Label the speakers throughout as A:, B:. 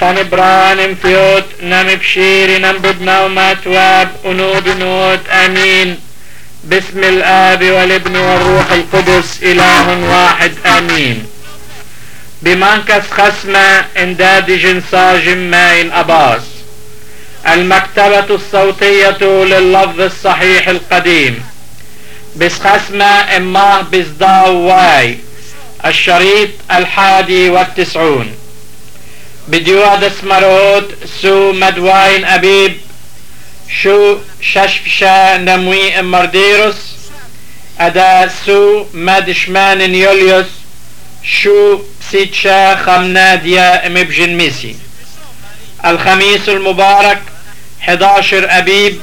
A: خنبران فيوت نم بشير نم بدنا وماتواب أنود أنود آمين. باسم الآب والابن والروح القدس إله واحد آمين. بمنكس خسمة انداد جنساج ماين أباس. المكتبة الصوتية لللفظ الصحيح القديم. بس خسمة اماه بصداو واي. الشريط 91. بديواد اسمروت سو مدواين أبيب شو ششفشا نموي مرديروس أدا سو مدشمان يوليوس شو سيتشا خمناديا مبجن ميسي. الخميس المبارك 11 أبيب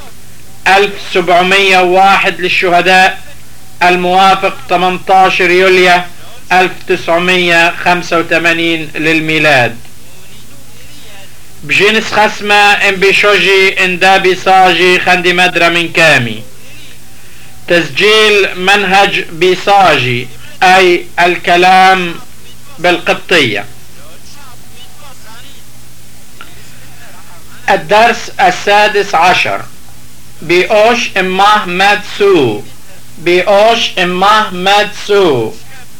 A: 1701 للشهداء، الموافق 18 يوليو 1985 للميلاد. بجنس خسمة ان بشوجي ان دابي صاجي خندي مدرة من كامي. تسجيل منهج بيصاجي اي الكلام بالقبطية. الدرس 16. بيوش اماه مادسو. بيوش اماه مادسو.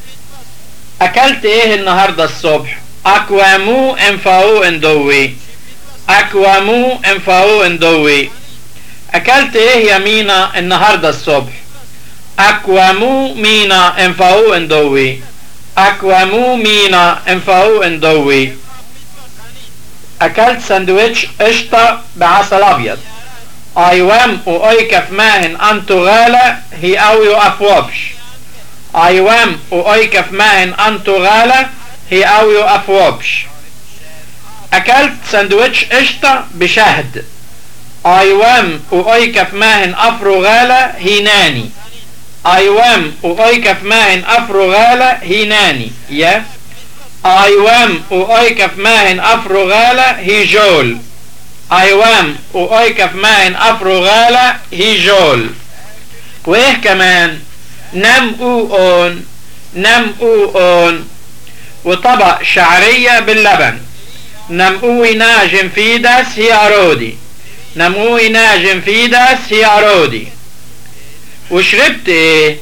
A: اكلت ايه النهاردة الصبح؟ اكوامو انفاو اندوي. اكوامو انفاو اندوي. اكلت ايه يا مينا النهاردة الصبح؟ اكوامو مينا انفاو اندوي. اكوامو مينا انفاو اندوي. اكلت ساندويتش قشطة بعسل ابيض. ايوام وايكف ماهن انتو غالة هي اويو افوابش. ايوام وايكف ماهن انتو غالة هي اويو افوابش. اكلت ساندويتش قشطة بشهد. ايوام وايكف ماهن افرو غالة هي ناني. ايوام وايكف ماهن افرو غالة هي ناني. يا ايوام وايكف ماهن افرو غالة هي جول. ايوام وايكف ماهن افرو غالة هي جول. وايه كمان؟ نم او اون. نم او اون. وطبق شعرية باللبن. نموي ناجم فيداس هي عرودي. نموي ناجم فيداس هي عرودي. وشربت ايه؟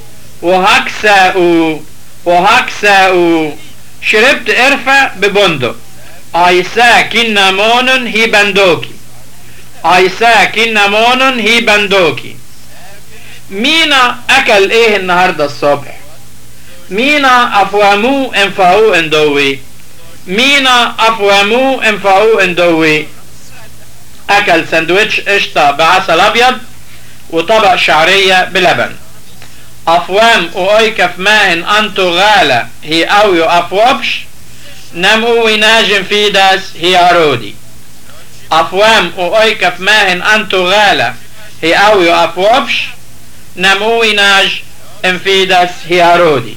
A: وهكساو. وهكساو. شربت قرفة ببندق. ايسا كنا مونن هي بندوكي. ايسا كنا مونن هي بندوكي. مينا اكل ايه النهاردة الصبح؟ مينا افوامو انفاو اندوي. مينا افوامو انفاو اندوي. اكل ساندويتش قشطة بعسل ابيض وطبق شعرية بلبن. افوام وايكف ماهن انتو غالة هي اويو افوابش. نموي ناجم فيداس هي عرودي. افوام وايكف ماهن انتو غالة هي اويو افوابش. نموي ناج انفيداس هي عرودي.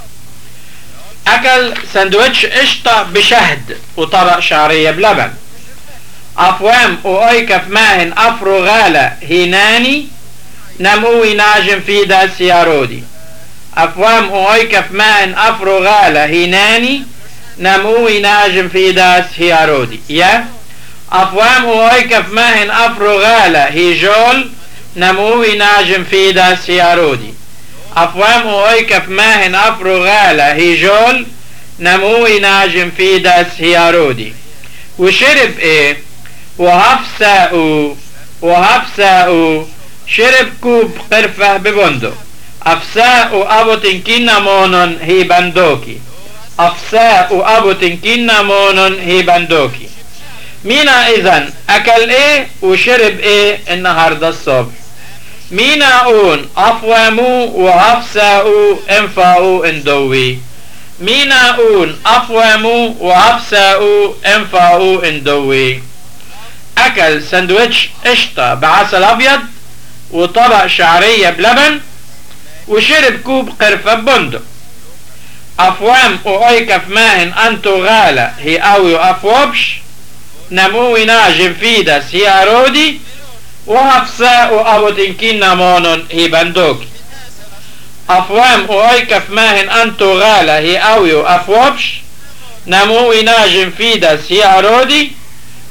A: اكل ساندويتش قشطة بشهد وطبق شعرية بلبن. افوام وايكف ماهن افرو غالة هي ناني. نموي ناجم فيداس هي عرودي. افوام وايكف ماهن افرو غالة هي ناني. نموي ناجم فيداس هي عرودي. يا افوام وايكف ماهن افرو غالة هي جول. نموي ناجم فيداس هي عرودي. افوام وايكف ماهن افرو غالة هي جول. نموي ناجم فيداس هي عرودي. وشرب ايه؟ وهفساو. وهفساو. شرب كوب قرفة ببندق. افساء ابو تنكينا مونن هي بندوكي. افساء ابو تنكينا مونن هي بندوكي. مينا اذن اكل ايه وشرب ايه النهاردة الصبح؟ مينا اون افوامو وافساء انفاو اندوي. مينا اون افوامو وافساء انفاو اندوي. اكل ساندويتش قشطة بعسل ابيض وطبق شعرية بلبن وشرب كوب قرفة ببندق. افوام وايكف ماهن انتو غالة هي اويو افوابش. نموي ناجم فيداس هي عرودي. وهفساء ابو تنكينا مونن هي بندوكي. افوام وايكف ماهن انتو غالة هي اويو افوابش. نموي ناجم فيداس هي عرودي.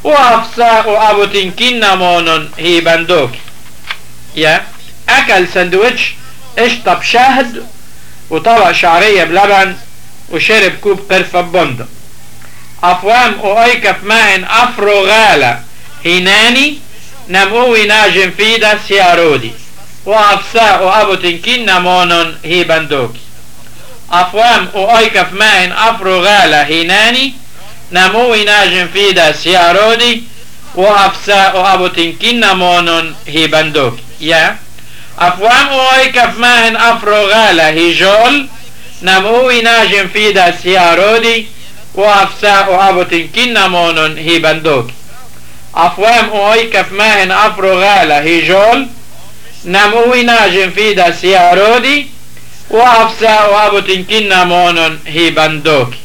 A: وهفساء وابو تنكين مونون هي بندوكي يا اكل سندويتش اشطب شهد وطبق شعرية بلبن وشرب كوب قرفة بندق افوام وايكف ماء افروغالة هيناني نموي ناجم فيدا سيارودي وافساء وابو تنكين مونون هي بندوكي افوام وايكف ماء افروغالة هيناني نموي ناجم فيدا سيارودي وافساء وابو تنكين مونون هي بندوكي يا افوام وايكف ماء افروغالة هي جول نموي ناجم فيدا سيارودي وافساء وابو تنكين مونون هي بندوكي افوام وايكف ماء افروغالة هي جول نموي ناجم فيدا سيارودي وافساء وابو تنكين مونون هي بندوكي.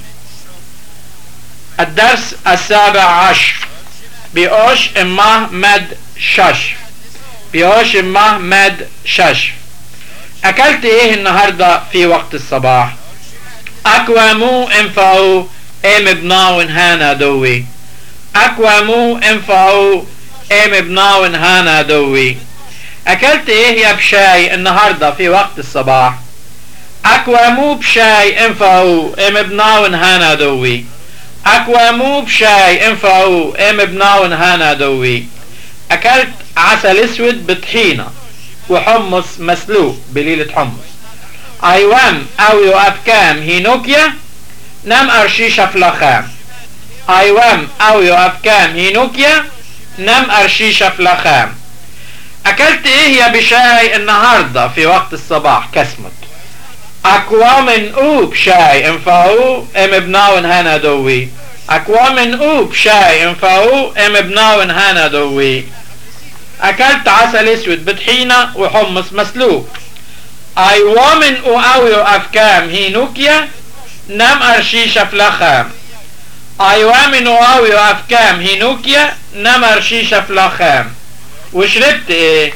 A: الدرس 17 بيوش امه مد شش بيوش امه مد شش. اكلت ايه النهاردة في وقت الصباح؟ اكوامو انفعو ام بناون هانا دوي اكوامو انفعو ام بناون هانا دوي. اكلت ايه يا بشاي النهاردة في وقت الصباح؟ اكوامو بشاي انفعو ام بناون هانا دوي اكوامو بشاي انفعو ام بناون هانا دوي. اكلت عسل اسود بطحينة وحمص مسلوق بليلة حمص. ايوام او يوافكام هينوكيا نم ارشيشة فلاخام. ايوام او يوافكام هينوكيا نم ارشيشة فلاخام. اكلت ايه يا بشاي النهاردة في وقت الصباح؟ كسمت اكوامن او بشاي انفعو ام بناون هانا دوي اكوامن او بشاي انفعو ام بناون هانا دوي. اكلت عسل اسود بطحينة وحمص مسلوق. ايوامن او افكام هينوكيا نم ارشيشة فلاخام. ايوامن او افكام هينوكيا نم ارشيشة فلاخام. وشربت ايه؟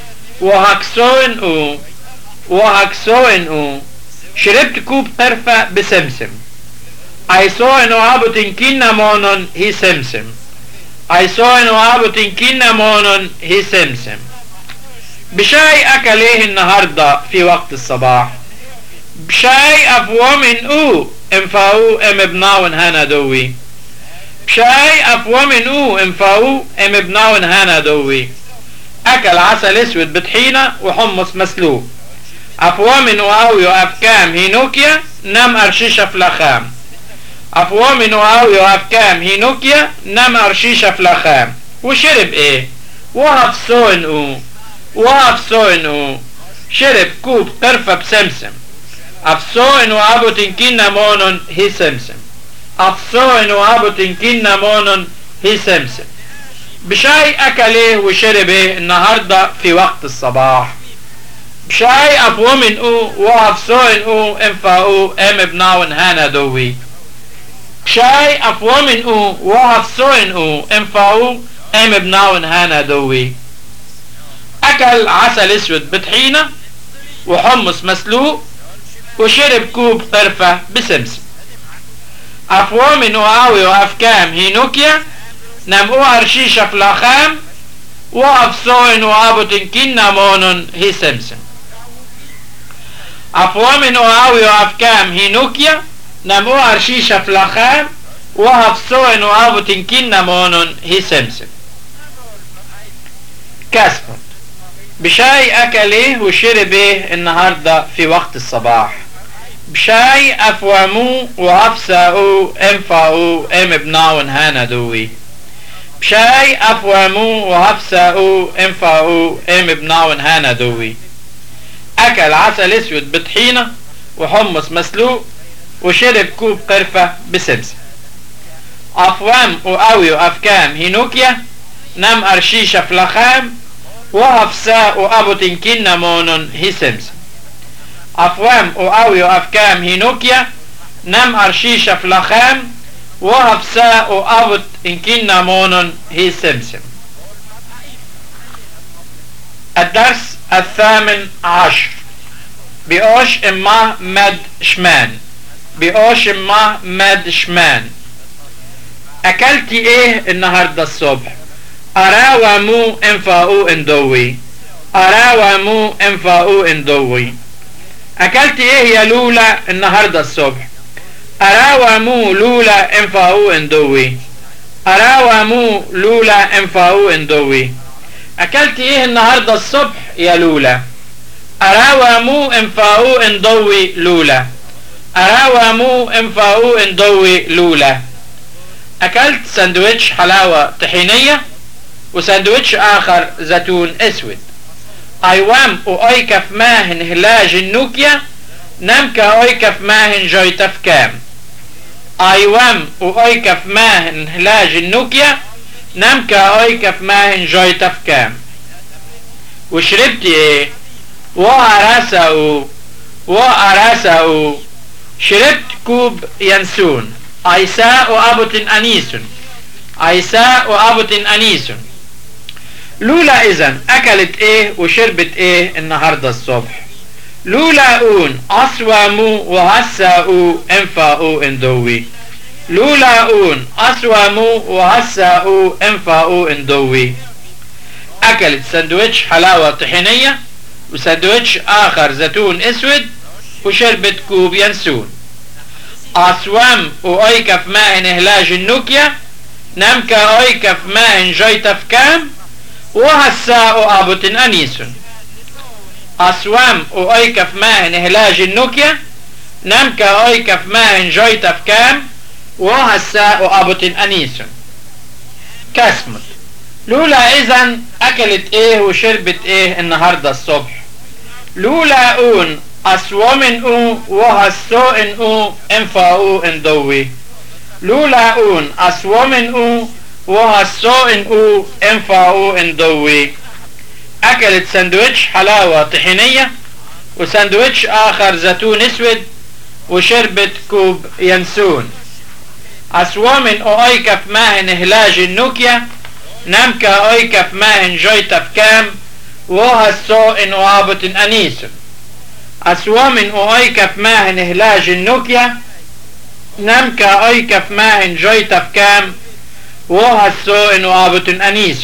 A: وهكسوين او شربت كوب قرفة بسمسم. ايسوين وابو تنكين مونون هي سمسم. ايسوين وابو تنكين مونون هي سمسم. بشاي اكل ايه النهاردة في وقت الصباح؟ بشاي افوامن او انفاو ام بناون هانا دوي بشاي افوامن او انفاو ام بناون هانا دوي. اكل عسل اسود بطحينة وحمص مسلوق. افوامن واوي وافكام هينوكيا نم ارشيشة فلاخام. افوامن واوي وافكام هينوكيا نم ارشيشة فلاخام. وشرب ايه؟ وهفسوين او شرب كوب قرفة بسمسم. افسوين وابو تنكين مونون هي سمسم. افسوين وابو تنكين مونون هي سمسم. بشاي اكل ايه وشرب ايه النهاردة في وقت الصباح؟ بشاي افومن او وافسوين او انفاو ام بناون هانا دوي بشاي افومن او وافسوين او انفاو ام بناون هانا دوي. اكل عسل اسود بطحينة وحمص مسلوق وشرب كوب قرفة بسمسم. افومن واوي وافكام هينوكيا نمو ارشيشة فلاخام وافسوين وابو تنكين مونون هي سمسم. افوامن واوي وافكام هينوكيا نمو ارشيشة فلاخام وافسوين وابو تنكين مونون هي سمسم. كاسفت بشاي اكل ايه وشرب ايه النهاردة في وقت الصباح؟ بشاي افوامو وافساو انفاو ام بناون هانا دوي بشاي افوامو وهفساو انفاو ام بناون هانا دوي. اكل عسل اسود بطحينة وحمص مسلوق وشرب كوب قرفة بسمسم. افوام واوي وافكام هينوكيا نم ارشيشة فلاخام وهفساء وابو تنكين مونون هي سمسم. افوام واوي وافكام هينوكيا نم ارشيشة فلاخام وهفساء وابو تنكين مونون هي سمسم. الدرس 18 بيوش امه مد شمان بيوش امه مد شمان. أكلتي إيه النهاردة الصبح؟ أراوى مو انفاؤو اندوي. أراوى مو انفاؤو اندوي. أكلتي إيه يا لولا النهاردة الصبح؟ أراوى مو لولا انفاؤو اندوي. أراوى مو لولا انفاؤو اندوي. أكلتي إيه النهاردة الصبح يا لولا؟ أراوى مو انفاؤو اندوي لولا. أراوى مو انفاؤو اندوي لولا. أكلت سندويتش حلاوة طحينية وسندويتش آخر زيتون أسود. أيوام أويكف ماهن هلاج النوكيا نمكا أويكف ماهن جويتف كام. أيوام أويكف ماهن هلاج النوكيا نمكا أويكف ماهن جويتف كام. وشربتي إيه؟ وأراسأو شربت كوب ينسون. أيساء وأبط أنيس. أيساء وأبط أنيس. لولا إذن أكلت إيه وشربت إيه النهاردة الصبح؟ لولا أون أصوامو وهساؤو انفاؤو اندوي. لولا أون أصوامو وهساؤو انفاؤو اندوي. أكلت سندويتش حلاوة طحينية وسندويتش آخر زيتون أسود وشربت كوب ينسون. أصوام وأيكف ماهن إهلاج النوكيا نمكا أيكف ماهن جيتف كام وهساء أبط أنيس. أصوام وأيكف ماهن إهلاج النوكيا نمكا أيكف ماهن جيتف كام وهساء أبط أنيس. كاسمت. لولا إذن أكلت إيه وشربت إيه النهاردة الصبح؟ لولا أون أسوامن أو وهسوئن أو انفاؤو اندوي. لولا أون أسوامن أو وهسوئن أو انفاؤو اندوي. أكلت سندويتش حلاوة طحينية وسندويتش آخر زيتون أسود وشربت كوب ينسون. أسوامن أو أيكف ماهن إهلاج النوكيا نمكا أيكف ماهن جيتف كام وهسوئن وابط أنيس. أسوامن أويكف ماهن إهلاج النوكيا نمكا أويكف ماهن جيتف كام وهسوئن وابط أنيس.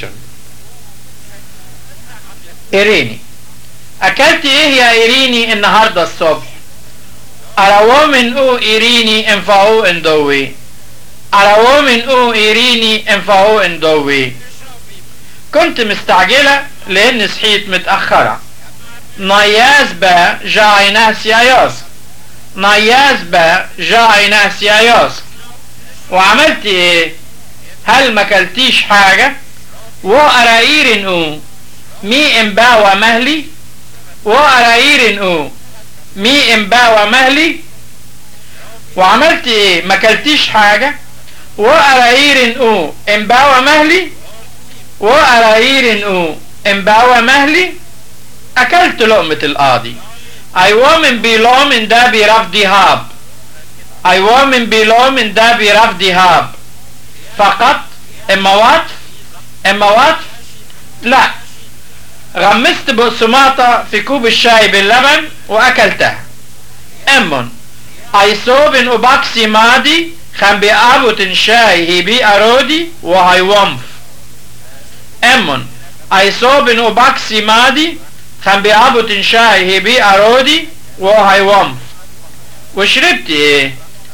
A: إيريني. أكلت إيه يا إيريني النهاردة الصبح؟ أراومن أو إيريني انفاؤو اندوي. أراومن أو إيريني انفاؤو اندوي. كنت مستعجلة لأني صحيت متأخرة. ناياز با جاينا سياياس. ناياز با جاينا سياياس. وعملت ايه؟ هل ما كلتيش حاجة؟ وأرايرن او مي امباوى مهلي. وأرايرن او مي امباوى مهلي. وعملت ايه؟ ما كلتيش حاجة. وأرايرن او امباوى مهلي. وأرايرن او امباوى مهلي. أكلت لقمة القاضي. أيوامن بيلومن ده بيرفضي هاب. أيوامن بيلومن ده بيرفضي هاب. فقط اما وطف لا. غمست بقسماطة في كوب الشاي باللبن وأكلتها. أمون أيصوبن أباكسي مادي خم بأبوتن شاي هيبي أرودي وهاي ومف. أمون أيصوبن أباكسي مادي خم بأبوتن شاي هيبي أرودي وهاي ومف. وشربت إيه؟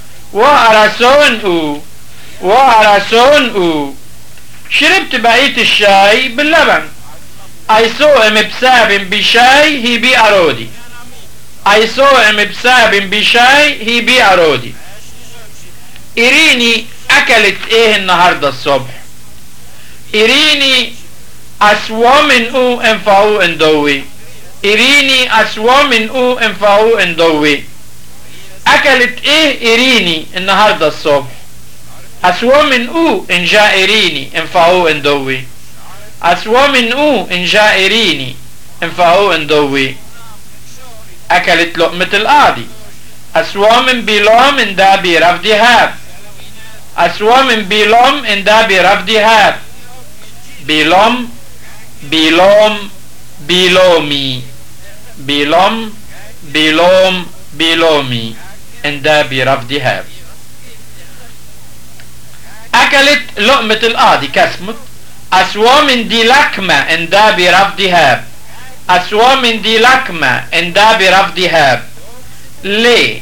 A: وأرسون أو شربت بقية الشاي باللبن. أيصوم بساب بشاي هيبي أرودي. أيصوم بساب بشاي هيبي أرودي. إيريني أكلت إيه النهاردة الصبح؟ إيريني أسوامن أو انفاؤو اندوي. إيريني أسوامن أو انفاؤو اندوي. أكلت إيه إيريني النهاردة الصبح؟ أسوامن أو إن جاء إيريني انفاؤو اندوي. أسوامن أو إن جاء إيريني انفاؤو اندوي. أكلت لقمة القاضي. أسوامن بيلوم إن دا بيرفضي هاب. أسوامن بيلوم إن دا بيرفضي هاب. بيلوم بيلوم بيلومي. بيلوم بيلوم بيلومي إن دا بيرفضي هاب. أكلت لقمة القاضي كسمت أسوام دي لكمة إن دا برفض هاب أسوام دي لكمة إن دا برفض هاب ليه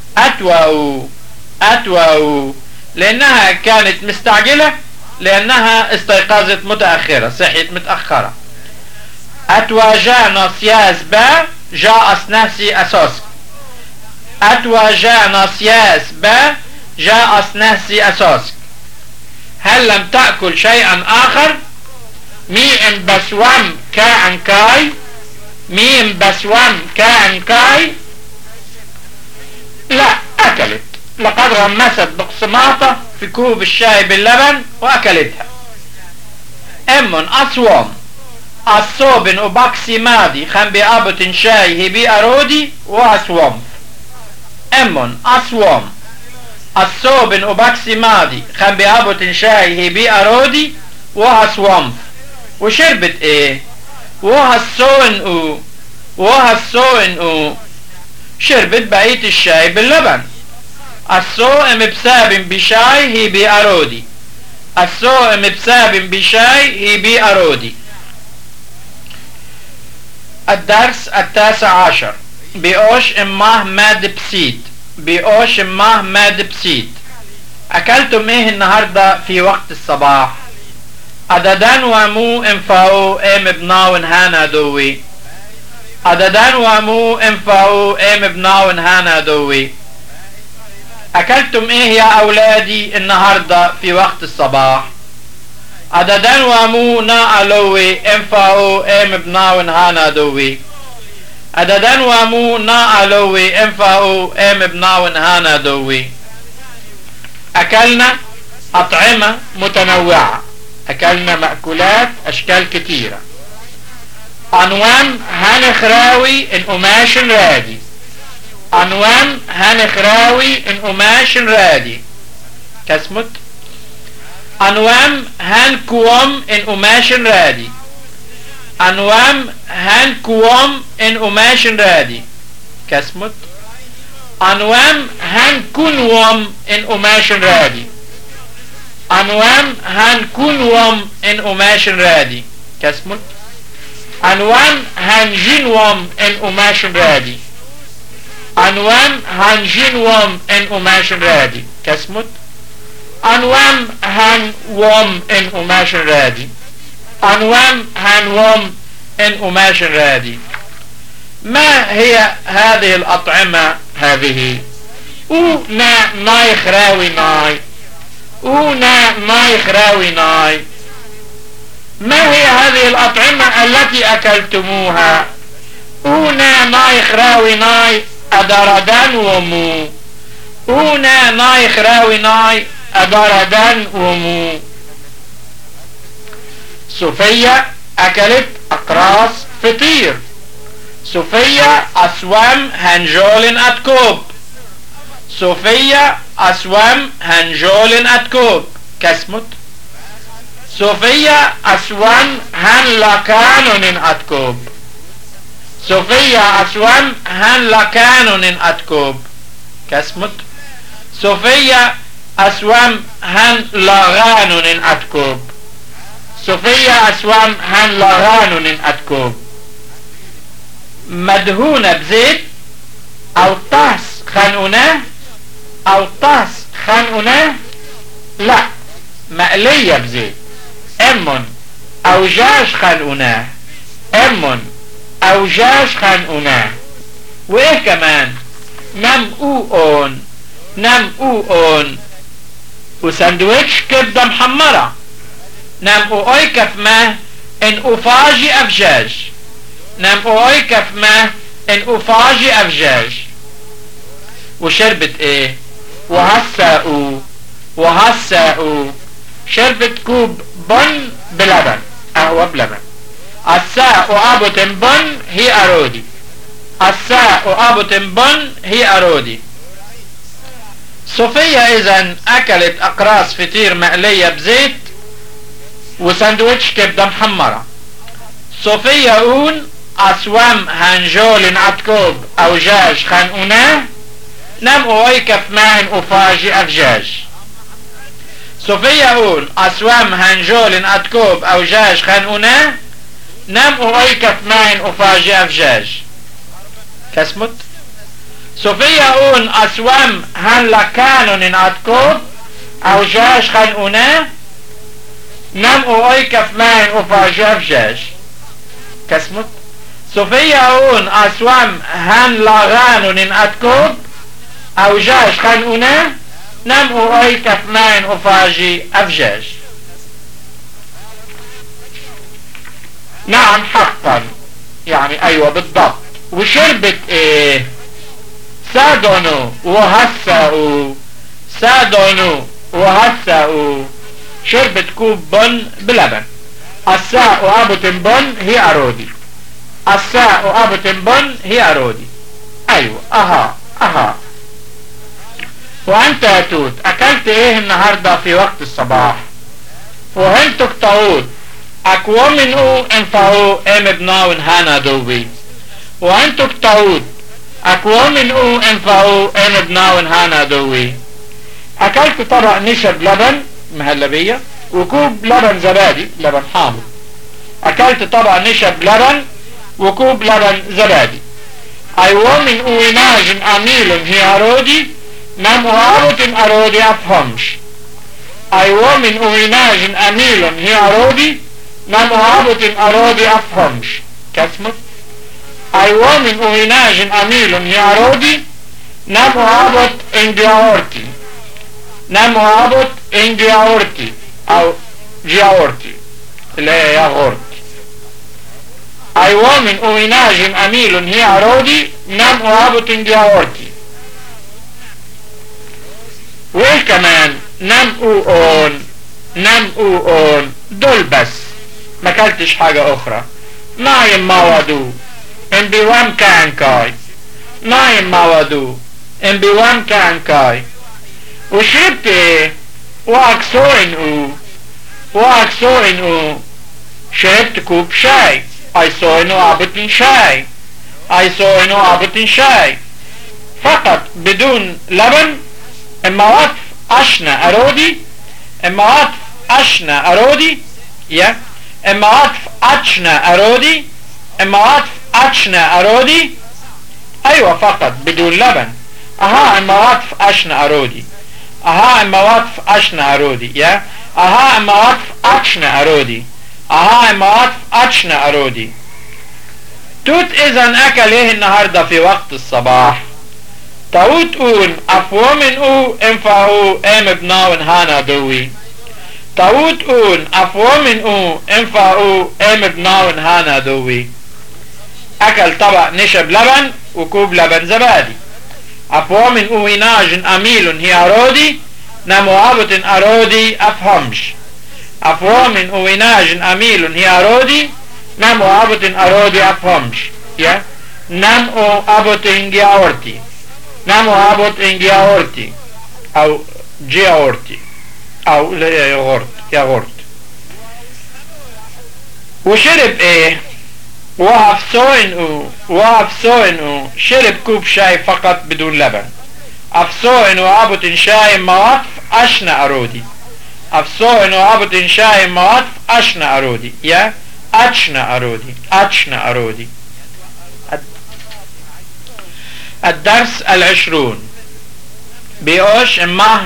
A: أتوأوا لأنها كانت مستعجلة لأنها استيقظت متأخرة صحيت متأخرة أتوا جا ناسياس با جا أصناسي أساس أتوا جا ناسياس با جا أصناسي أساس هل لم تأكل شيئا آخر ميم بسوام كائن كاي ميم بسوام كائن كاي لا أكلت لقد غمست بقسماطة في كوب الشاي باللبن وأكلتها أمن أصوام الصوبن وباكسي مادي خم بأبط شاي هبي أرودي وأصوام أمن أصوام الصوبن وباكسي مادي خم بأبط شاي هبي أرودي وأصوام وشربت إيه وهالصوئن شربت بقية الشاي باللبن الصوم بساب بشاي هي بأرودي الصوم بساب بشاي هي بأرودي الدرس 19 بيوش اماه ماد بسيت بيوش اماه ماد بسيت أكلتم ايه النهاردة في وقت الصباح أددان وامو انفاو ام بناون هانا دوي أددان وامو انفاو ام بناون هانا دوي أكلتم إيه يا أولادي النهاردة في وقت الصباح أددان وامو نا ألوي انفاو ام بناون هانا دوي أددان وامو نا ألوي انفاو ام بناون هانا دوي أكلنا أطعمة متنوعة أكلنا مأكولات أشكال كتيرة عنوان هنخراوي إن قماش رادي عنوان هنخراوي إن قماش رادي كسمت عنوان هنكوم إن قماش رادي عنوان هنكوم إن قماش رادي كسمت عنوان هنكونوم إن قماش رادي عنوان هنكونوم إن قماش رادي كسمت عنوان هنجينوم إن قماش رادي عنوان هنجينوم إن قماش رادي كسمت عنوان هنوم إن قماش رادي عنوان هنوم إن قماش رادي ما هي هذه الأطعمة هذه نا ناي خراوي ناي نا ناي خراوي ناي ما هي هذه الأطعمة التي أكلتموها نا ناي خراوي ناي أدردان ومو نا ناي خراوي ناي أدردان ومو صوفيا أكلت أقراص فطير صوفيا أسوام هنجول أتكوب صوفيا أسوام هنجول أتكوب كسمت صوفيا أسوام هن لكانون أتكوب صوفيا أسوام هن لكانون أتكوب كسمت صوفيا أسوام هن لغانون أتكوب صوفيا أسوام هن لغانون أتكوب مدهونة بزيت أو طاس خانقناه أو طاس خانقناه لا مقلية بزيت أمن أو جاج خانقناه أمن أو جاج خانقناه وإيه كمان نمقوقون وساندويتش كبدة محمرة نمقوقوي كفماه إن أفاجي أفجاج نمقوقوي كفماه إن أفاجي أفجاج وشربت إيه وهساقوا شربت كوب بن بلبن قهوة بلبن الساق وأبو تنبن هي أرودي الساق وأبو تنبن هي أرودي صوفيا إذن أكلت أقراص فطير مقلية بزيت وساندويتش كبدة محمرة صوفيا أون أسوام هنجول أتكوب أو جاج خانقناه نم أوي كفمان أفاجي أفجاج صوفيا اون اسوام هنجول اتكوب او جاج خانونا نم او ايكف ماين افاجي افجاج كسمت صوفيا اون اسوام هن لكانون اتكوب او جاج خانونا نم او ايكف ماين افاجي افجاج كسمت صوفيا اون اسوام هن لغانون اتكوب او جاج خانونا نم او ايكف ماين افاجي افجاج نعم حقا يعني ايوه بالضبط وشربت ايه سادونو وهسأوا سادونو وهسأوا شربت كوب بن بلبن الساء وابو بن هي ارودي الساء وابو بن هي ارودي ايوه اها وانت يا توت اكلت ايه النهارده في وقت الصباح وهنتك طاوت اكومنو انفعو ام بناون هانا دوبي وانتك طاوت اكومنو انفعو ام بناون هانا دوبي اكلت طبق نشا لبن مهلبية وكوب لبن زبادي لبن حامض اكلت طبق نشا لبن وكوب لبن زبادي ايومن اويناجن اميلن هي ارودي نم وعبط ارودي افهمش ايومن اويناجن اميلن هي ارودي نم وعبط ارودي افهمش كسمت ايومن اويناجن اميلن هي ارودي نم وعبط انجياورتي نم وعبط انجياورتي او جياورتي اللي هي ياغورت ايومن اويناجن اميلن هي ارودي نم وعبط انجياورتي وايه كمان نم او اون دول بس ما كلتش حاجة اخرى نايم ما ودو ان بيوان كان كاي نايم ما ودو ان بيوان كان كاي وشربت ايه واكسوين او شربت كوب شاي ايسوينو عبطن شاي ايسوينو عبطن شاي فقط بدون لبن اما وقف اشنا ارودي اما وقف اشنا ارودي يا اما وقف اشنا ارودي اما وقف اشنا ارودي ايوه فقط بدون لبن اها اما وقف اشنا ارودي اها اما وقف اشنا ارودي يا اها اما وقف اشنا ارودي اها اما وقف اشنا ارودي توت اذن اكل ايه النهارده في وقت الصباح تاوت اون افومن او انفعو ام بناون هانا دوي تاوت اون افومن او انفعو ام بناون هانا دوي اكل طبق نشب لبن وكوب لبن زبادي افومن او يناجن اميلن هي ارودي نمو عبط ارودي افهمش افومن او يناجن اميلن هي ارودي نمو عبط ارودي افهمش يا نمو عبط انجياورتي نمو عبط انجياورتي او جياورتي او ياغورت وشرب ايه وافسوين شرب كوب شاي فقط بدون لبن افسوين وعبط شاي موقف اشنا ارودي افسوين وعبط شاي موقف اشنا ارودي يا اشنا ارودي الدرس 20 بيوش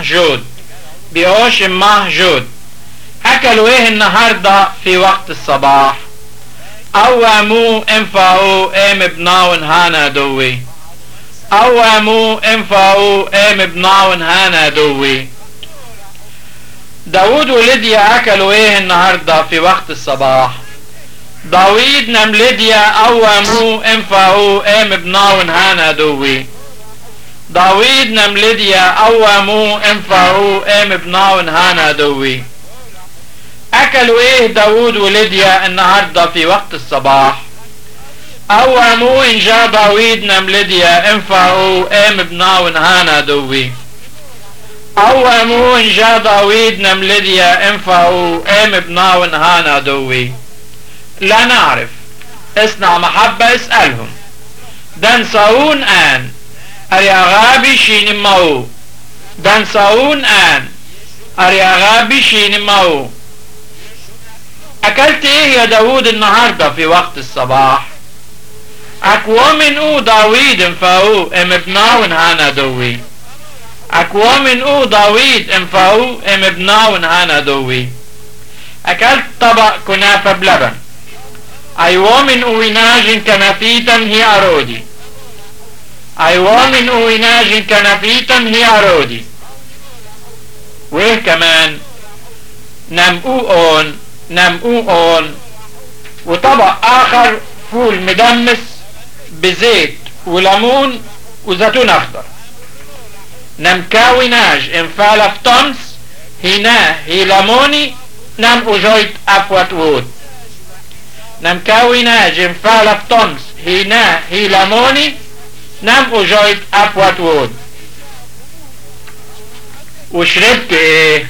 A: مهجود اكلوا ايه النهاردة في وقت الصباح اوامو انفعو ام بناون هانا دوي اوامو انفعو ام بناون هانا دوي داود وليديا اكلوا ايه النهاردة في وقت الصباح داويد نم ليديا اوامو انفعو ام بناون هانا دوي داويد نم ليديا اوامو انفعو ام بناون هانا دوي اكلوا ايه داود وليديا النهاردة في وقت الصباح اوامو ان جا داويد نم ليديا انفعو ام بناون هانا دوي اوامو ان جا داويد نم ليديا انفعو ام بناون هانا دوي لا نعرف اصنع محبة اسألهم دنساون ان اريا غابي شين ماو دنساون ان أرياغابي شين ماو. أكلت إيه يا داود النهاردة في وقت الصباح؟ أكوا من أو داويد فاو ام ابناون هانا دوي. أكوا من أو داويد فاو ام ابناون هانا دوي. أكلت طبق كنافة بلبن. أيوا من أويناج كنافيتا هي أرودي. أيوا من أويناج كنافيتا هي أرودي. وإيه كمان؟ نمؤون وطبق آخر فول مدمس بزيت وليمون وزيتون أخضر. نمكاويناج انفالف تمس هنا هي ليموني نم أجويت أفوت وود. نمكاويناج انفالف تمس هنا هي ليموني نم أجويت أفوت وود. وشربت ايه؟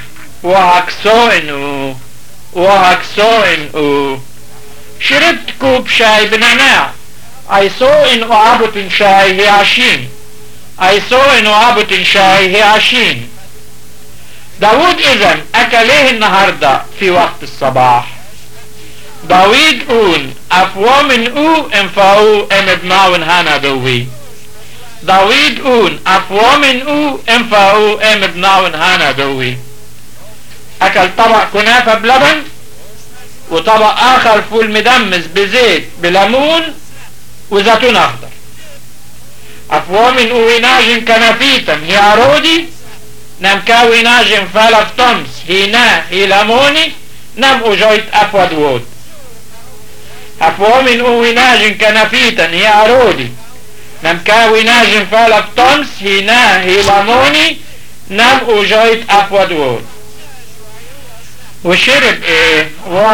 A: وهكسوئن شربت كوب شاي بنعناع. ايسوئن وعبط شاي هي عشين. ايسوئن وعبط شاي هي عشين. داود اذن اكل ايه النهاردة في وقت الصباح؟ داويد اون افوامن انفاو ام ابناون هانا دوي. داويد اون افوامن انفاو ام ابناون هانا دوي. اكل طبق كنافة بلبن وطبق اخر فول مدمس بزيت بليمون وزيتون اخضر. افوامن ويناج كنافيتا هي عرودي نم كاويناج فالف تمس هنا هي ليموني نم اجويت افود وود. افوامن ويناج كنافيتا هي عرودي نم كاويناج فالف تمس هنا هي ليموني نم اجويت افود وود. وشرب ايه؟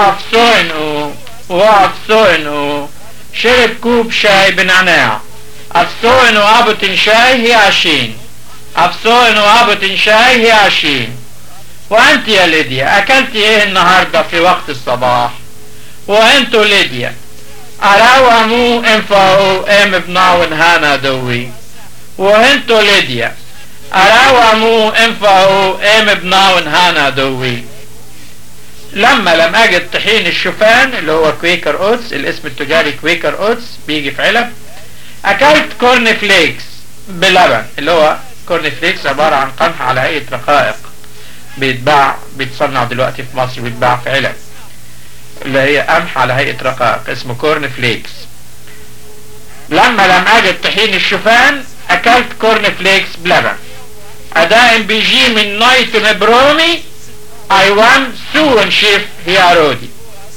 A: وافسوئن شرب كوب شاي بنعناع. افسوئن وابط شاي هي عشين. افسوئن وابط شاي هي عشين. وانت يا ليديا اكلت ايه النهاردة في وقت الصباح؟ وانتو ليديا اراوامو انفاو ام ابناون هانا دوي. وانتو ليديا اراوامو انفاو ام ابناون هانا دوي. لما لم اجد طحين الشوفان اللي هو كويكر اوتس، الاسم التجاري كويكر اوتس بيجي في علب، اكلت كورن فليكس بلبن اللي هو كورن فليكس عبارة عن قمح على هيئة رقائق بيتصنع دلوقتي في مصر بيتباع في علب اللي هي قمح على هيئة رقائق اسمه كورن فليكس. لما لم اجد طحين الشوفان اكلت كورن فليكس بلبن. اداء بيجي من نايت مبرومي ايوان سون شيف هي عرودي.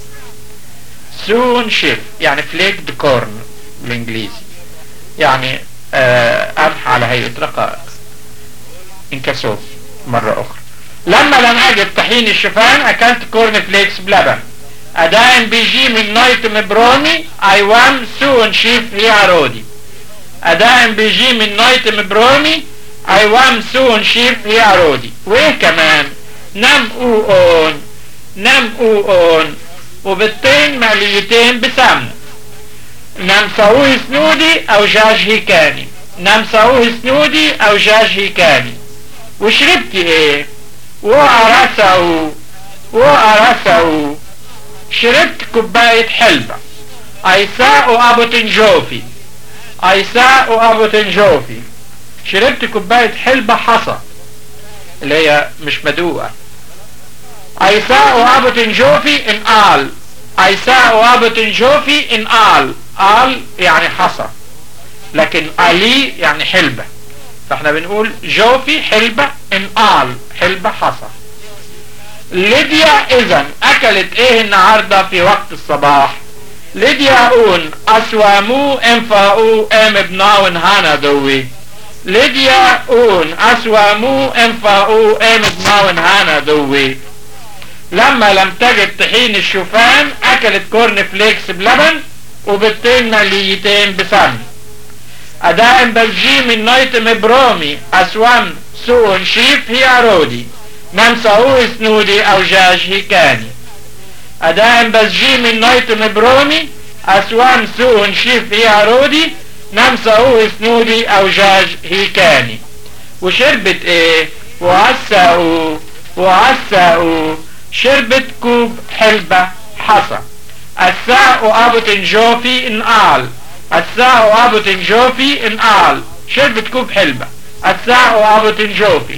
A: سون شيف يعني فليكد كورن بالانجليزي، يعني قمح على هيئة رقائق انكسوف مرة اخرى. لما لم اجد طحين الشوفان اكلت كورن فليكس بلبن. اداء بيجي من نايت مبرومي ايوان سون شيف هي عرودي. اداء بيجي من نايت مبرومي ايوان سون شيف هي عرودي. وايه كمان؟ نم اون وبيضتين مقليتين بسمنة. نم سووه سنودي او جاج هيكاني. نم سووه سنودي او جاج هيكاني. وشربت ايه؟ وارسو شربت كوباية حلبة. ايساء ابو تنجوفي. شربت كوباية حلبة حصى اللي هي مش مدوقة. ايساء ابو تنجوفي ان آل يعني حصى، لكن آلي يعني حلبة، فاحنا بنقول جوفي حلبة ان آل حلبة حصى. ليديا اذن اكلت ايه النهاردة في وقت الصباح؟ ليديا اون اسوامو انفاو ام ابناون هانا دوي. ليديا اون اسوامو انفاو ام ابناون هانا دوي. لما لم تجد طحين الشوفان اكلت كورن فليكس بلبن وبيضتين مقليتين بسمن. اداء بلجي من نايت مبرومي اسوام سون شيف هي عرودي. نم ساوه سنودي او جاج هيكاني. اداء بلجي من نايت مبرومي اسوام سون شيف هي عرودي. نم ساوه سنودي او جاج هيكاني. وشربت ايه؟ وعساء شربت كوب حلبة حصى. الساء أبو تنجوفي انقال. الساء أبو تنجوفي انقال. شربت كوب حلبة. الساء أبو تنجوفي.